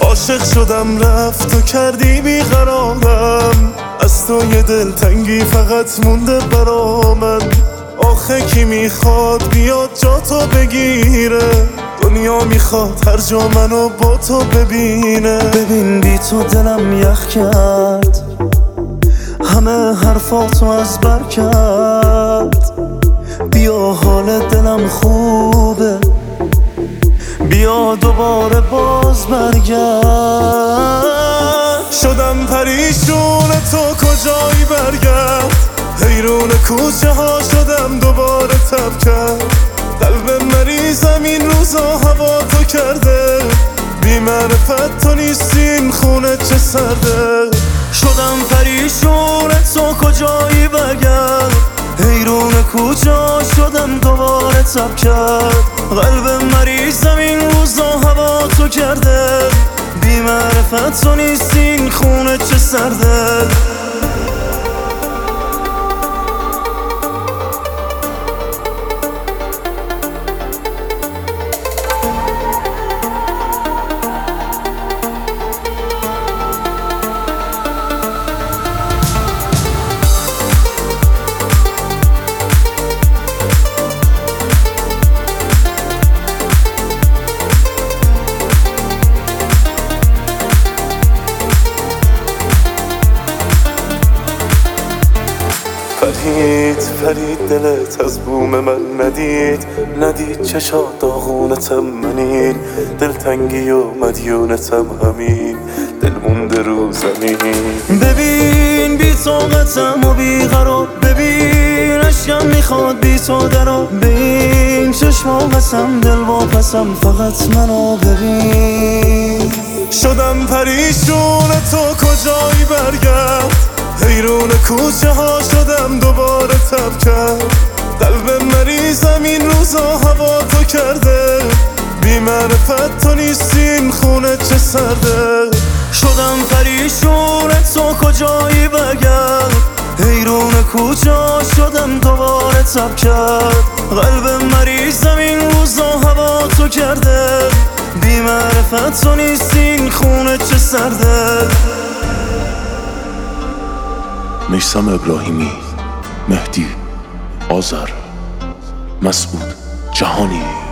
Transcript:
عاشق شدم رفت و کردی بیقرارم، از تو یه دلتنگی فقط مونده برا من. آخه کی میخواد بیاد جا تو بگیره؟ دنیا میخواد هر جا منو با تو ببینه. ببین بی تو دلم یخ کرد، همه حرفاتو از بر کرد. بیا حال دلم خوبه، بیا دوباره باز برگرد. شدم پریشون تو کجایی برگرد، حیرون کوچه ها شدم دوباره تب کرد. قلب مریضم این روزا هوا تو کرده، بی معرفت تو نیستین خونه چه سرده. شدم پریشون تو کجایی برگرد، حیرون کوچه ها شدم دوباره تب کرد. قلب مریضم این روزا هوا تو کرده، بی معرفت تو نیستین خونه چه سرده. فرید دلت از بوم من ندید چشات داغونتم منین. دلتنگی و مدیونتم همین، دل مونده رو زمین. ببین بی طاقتم و بیقرار، ببین اشکم میخواد بی تو درا. ببین چشما قسم دل واپسم، فقط منو ببین. شدم پریشون تو کجایی برگرد، حیرون کوچه ها شدم دوباره تب کرد. قلب مریضم این روزا هوا تو کرده، بی معرفت تو نیستین خونه چه سرده. شدم پریشون تو کجایی برگرد، حیرون کوچه ها شدم دوباره تب کرد. قلب مریضم این روزا هوا تو کرده، بی معرفت تو نیستین خونه چه سرده. میثم ابراهیمی، مهدی آذر، مسعود جهانی.